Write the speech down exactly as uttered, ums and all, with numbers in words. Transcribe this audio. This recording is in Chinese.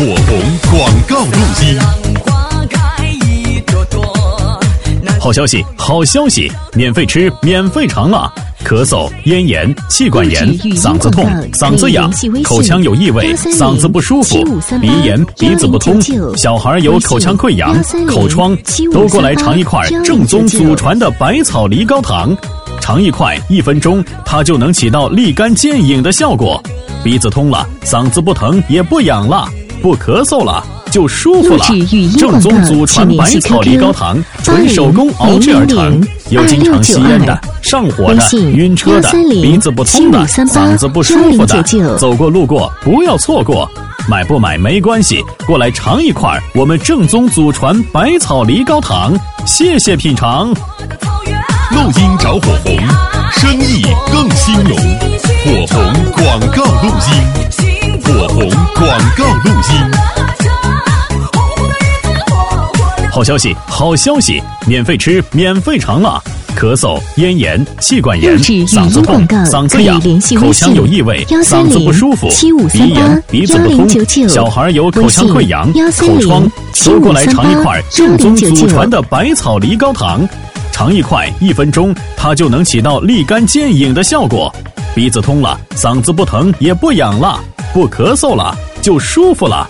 火红广告录音。 好消息，好消息！免费吃，免费尝了。咳嗽、咽炎、气管炎、嗓子痛、嗓子痒、口腔有异味、嗓子不舒服、鼻炎、鼻子不通、小孩有口腔溃疡、口疮，都过来尝一块正宗祖传的百草梨膏糖。尝一块，一分钟，它就能起到立竿见影的效果。鼻子通了，嗓子不疼也不痒了，不咳嗽了，就舒服了。正宗祖传百草梨膏糖，纯手工熬制而成，有经常吸烟的、上火的、晕车的、鼻子不通的、嗓子不舒服的，走过路过不要错过。买不买没关系，过来尝一块我们正宗祖传百草梨膏糖，谢谢品尝。 录音找火红，生意更兴隆。火红广告录音，火红广告录音。 好消息，好消息！免费吃，免费尝了。咳嗽、咽炎、气管炎、嗓子痛、嗓子痒、口腔有异味、嗓子不舒服、鼻炎、鼻子不通、小孩有口腔溃疡、口疮，都过来尝一块正宗祖传的百草梨膏糖。尝一块，一分钟，它就能起到立竿见影的效果。鼻子通了，嗓子不疼也不痒了，不咳嗽了，就舒服了。